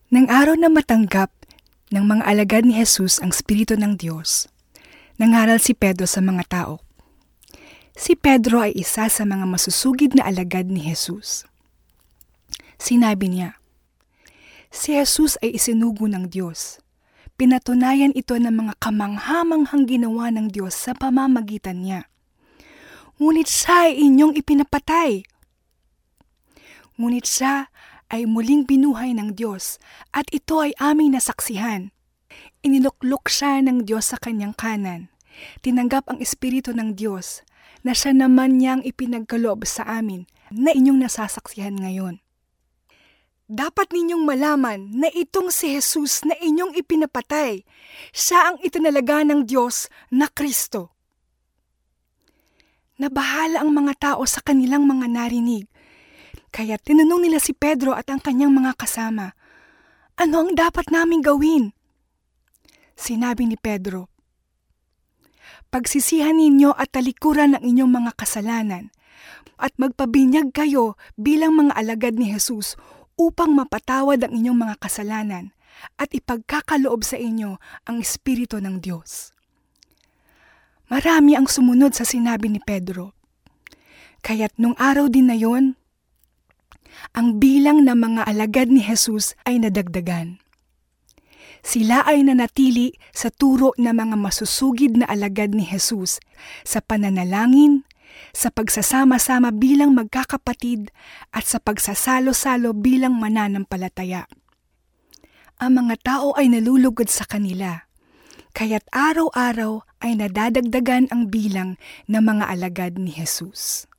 Nang araw na matanggap ng mga alagad ni Jesus ang Espiritu ng Diyos, nangaral si Pedro sa mga tao. Si Pedro ay isa sa mga masusugid na alagad ni Jesus. Sinabi niya, si Jesus ay isinugo ng Diyos. Pinatunayan ito ng mga kamanghamanghang ginawa ng Diyos sa pamamagitan niya. Ngunit siya ay inyong ipinapatay. Ngunit siya ay muling binuhay ng Diyos at ito ay aming nasaksihan. Iniluklok siya ng Diyos sa kanyang kanan. Tinanggap ang Espiritu ng Diyos na siya naman niyang ipinagkaloob sa amin na inyong nasasaksihan ngayon. Dapat ninyong malaman na itong si Jesus na inyong ipinapatay, siya ang itinalaga ng Diyos na Kristo. Nabahala ang mga tao sa kanilang mga narinig. Kaya tinanong nila si Pedro at ang kanyang mga kasama, ano ang dapat naming gawin? Sinabi ni Pedro, pagsisihan ninyo at talikuran ang inyong mga kasalanan at magpabinyag kayo bilang mga alagad ni Jesus upang mapatawad ang inyong mga kasalanan at ipagkakaloob sa inyo ang Espiritu ng Diyos. Marami ang sumunod sa sinabi ni Pedro. Kaya't nung araw din na yon, ang bilang ng mga alagad ni Jesus ay nadagdagan. Sila ay nanatili sa turo ng mga masusugid na alagad ni Jesus sa pananalangin, sa pagsasama-sama bilang magkakapatid at sa pagsasalo-salo bilang mananampalataya. Ang mga tao ay nalulugod sa kanila, kaya't araw-araw ay nadadagdagan ang bilang ng mga alagad ni Jesus.